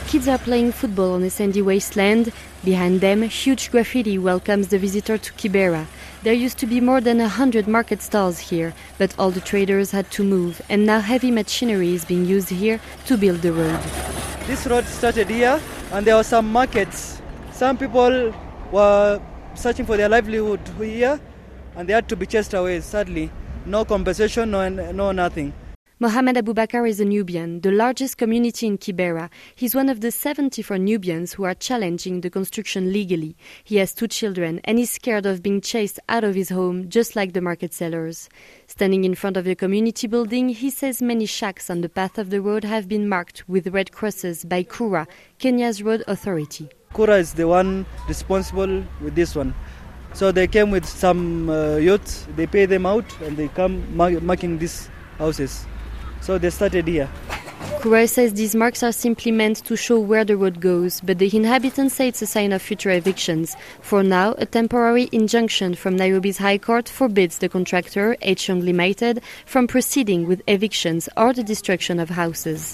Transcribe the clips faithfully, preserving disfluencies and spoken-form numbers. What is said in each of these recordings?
Kids are playing football on a sandy wasteland. Behind them, huge graffiti welcomes the visitor to Kibera. There used to be more than a hundred market stalls here, but all the traders had to move, and now heavy machinery is being used here to build the road. This road started here, and there were some markets. Some people were searching for their livelihood here, and they had to be chased away, sadly. No compensation, no, no nothing. Mohamed Abubakar is a Nubian, the largest community in Kibera. He's one of the seventy-four Nubians who are challenging the construction legally. He has two children and is scared of being chased out of his home, just like the market sellers. Standing in front of the community building, he says many shacks on the path of the road have been marked with red crosses by Kura, Kenya's road authority. Kura is the one responsible with this one. So they came with some uh, youths, they pay them out, and they come mar- marking these houses. So they started here. Kura says these marks are simply meant to show where the road goes, but the inhabitants say it's a sign of future evictions. For now, a temporary injunction from Nairobi's High Court forbids the contractor, H. Young Limited, from proceeding with evictions or the destruction of houses.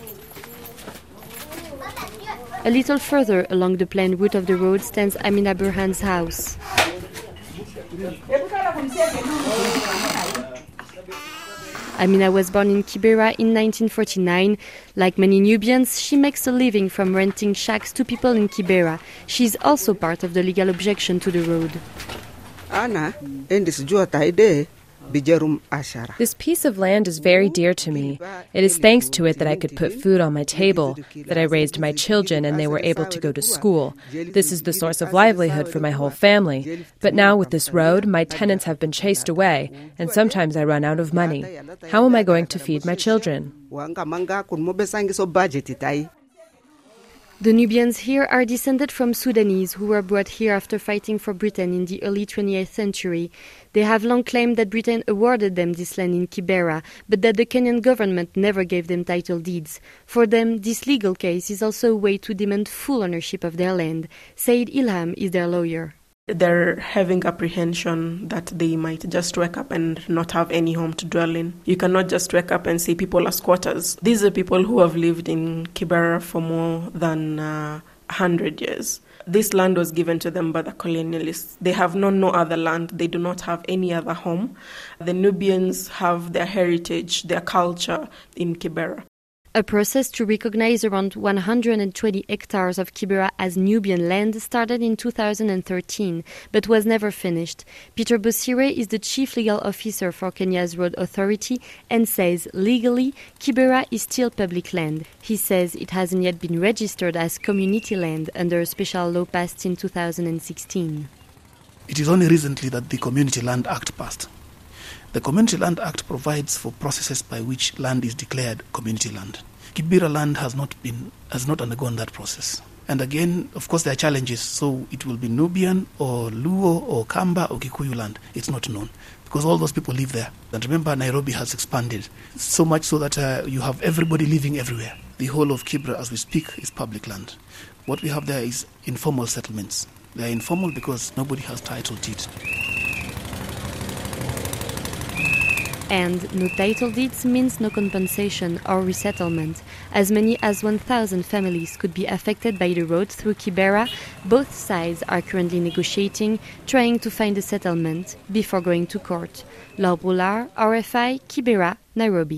A little further along the plain route of the road stands Amina Burhan's house. Amina was born in Kibera in nineteen forty-nine. Like many Nubians, she makes a living from renting shacks to people in Kibera. She's also part of the legal objection to the road. This piece of land is very dear to me. It is thanks to it that I could put food on my table, that I raised my children and they were able to go to school. This is the source of livelihood for my whole family. But now with this road, my tenants have been chased away, and sometimes I run out of money. How am I going to feed my children? The Nubians here are descended from Sudanese who were brought here after fighting for Britain in the early twentieth century. They have long claimed that Britain awarded them this land in Kibera, but that the Kenyan government never gave them title deeds. For them, this legal case is also a way to demand full ownership of their land. Said Ilham is their lawyer. They're having apprehension that they might just wake up and not have any home to dwell in. You cannot just wake up and see people as squatters. These are people who have lived in Kibera for more than uh, one hundred years. This land was given to them by the colonialists. They have known no other land. They do not have any other home. The Nubians have their heritage, their culture in Kibera. A process to recognize around one hundred twenty hectares of Kibera as Nubian land started in two thousand thirteen, but was never finished. Peter Bosire is the chief legal officer for Kenya's Road Authority and says legally Kibera is still public land. He says it hasn't yet been registered as community land under a special law passed in two thousand sixteen. It is only recently that the Community Land Act passed. The Community Land Act provides for processes by which land is declared community land. Kibera land has not been has not undergone that process. And again, of course, there are challenges. So it will be Nubian or Luo or Kamba or Kikuyu land. It's not known because all those people live there. And remember, Nairobi has expanded so much so that uh, you have everybody living everywhere. The whole of Kibera, as we speak, is public land. What we have there is informal settlements. They are informal because nobody has title deeds. And no title deeds means no compensation or resettlement. As many as one thousand families could be affected by the road through Kibera. Both sides are currently negotiating, trying to find a settlement before going to court. Laure Boulard, R F I, Kibera, Nairobi.